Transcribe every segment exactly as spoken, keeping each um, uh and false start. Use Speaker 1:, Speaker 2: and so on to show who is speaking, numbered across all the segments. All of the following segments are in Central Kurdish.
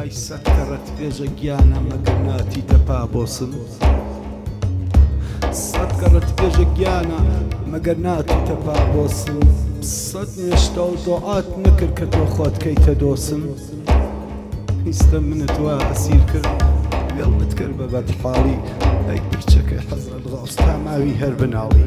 Speaker 1: ئای سەد کەڕەت بێژە گیانە مەگەر ناتی تەپا بۆسن سەد کەڕەت بێژە گیانە مەگەر ناتی تەپا بۆسن سەد نوێشتە و دۆعات نەکرد کە تۆ خۆت کەیتە دۆسن هیستە منت وا ئەسیر کرد گەڵمت کرد بە بەدحاڵی ئەی پرچەکەی حەزرەت غەوس تا ماوی هەر بناڵی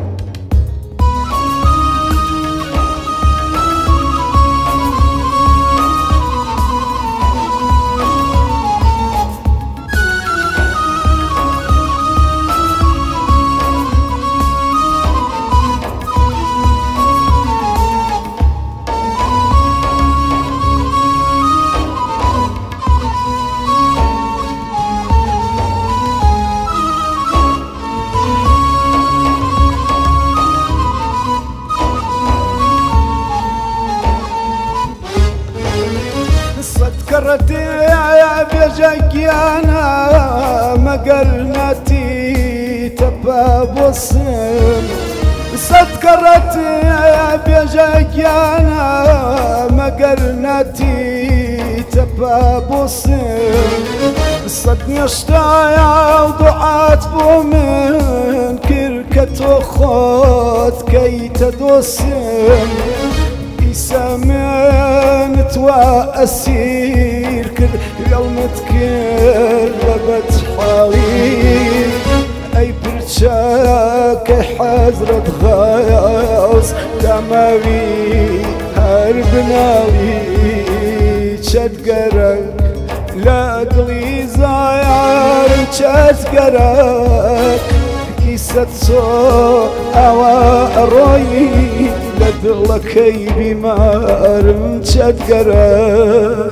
Speaker 1: کەڕەتێ بێژە گیانە مەگەر ناتی تەپا بۆسن سەد کەڕەتێ بێژە گیانە مەگەر ناتی تەپا بۆسن سەد نوێشتایە و دوعات بۆ من کرد کە تۆ خۆت کەیتە دۆسن ئیسا منت وا ئەسیر کرد گەڵمت کرد بە بەدحاڵی ئەی پرچەکەی حەزرەت غەوس تا ماوی هەر بناڵی چەتگەرەک لە دڵی زایارم چەتگەرەک ئیسە تۆ ئەوە ئەڕۆیی لە دڵەکەی بیمارم چەتگەرەک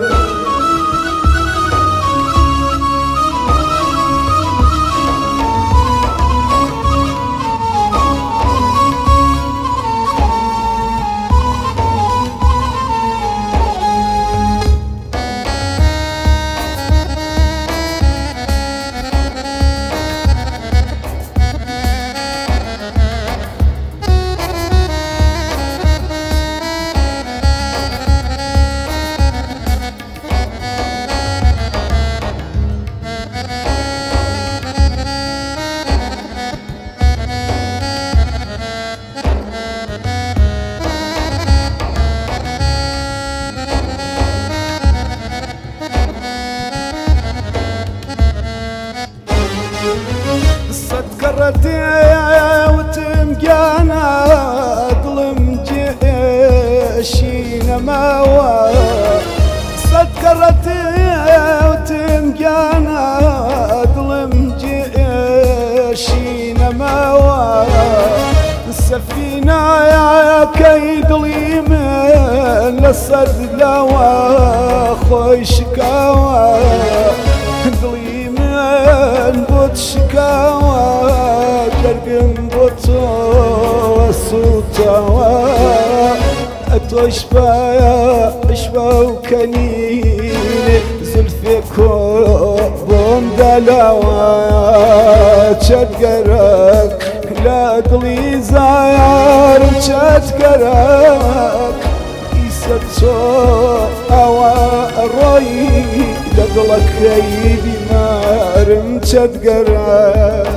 Speaker 1: کەڕەتێ وتم گیانە دڵم جێشی نەماوە سەد کەڕەتێ وتم گیانە دڵم جێشی نەماوە سەفینایەکەی دڵی من لەسەر لاوە خۆی شکاوە دڵی من بۆت شکاوە گەرگم بۆ تۆوە سوتاوە ئەتۆش پایە عشبە و کەنینێ زولفێ کۆ بۆم دالاوە چەتگەرەک لە دڵی زایارم چەتگەرەک ئیسە تۆ ئەوە ئەڕۆیی لە دڵەکەی بیمارم چەتگەرەک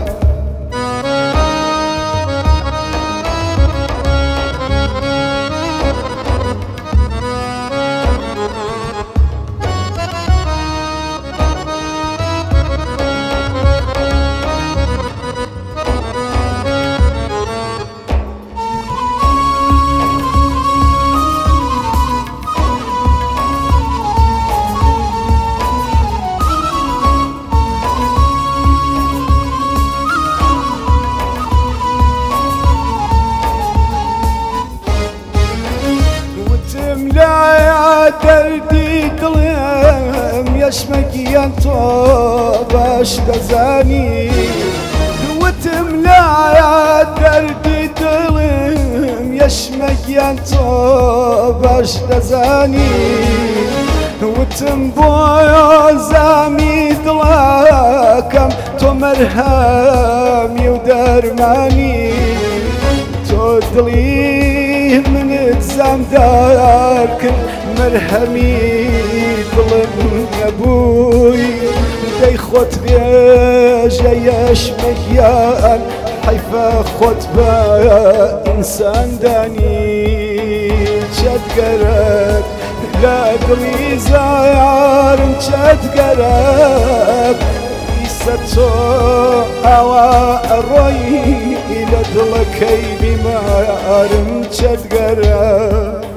Speaker 1: دەردی دڵم یەشمەگیان تۆ باش دەزانی وتم لایە دەردی دڵم یەشمەگیان تۆ باش دەزانی وتم بۆیە زامی دڵەکەم تۆ مەرهەمی و دەرمانی تۆ دڵی منت زامدار کرد مرهمی دڵم نەبووی دەی خۆت بێژە یەشمەگیان حیفە خۆت بە ئینساندانی چەتگەرەک لە دڵی زایارم چەتگەرەک ئیسە تۆ ئاوا ئەڕۆی لە دڵەکەی بیمارم چەتگەرەک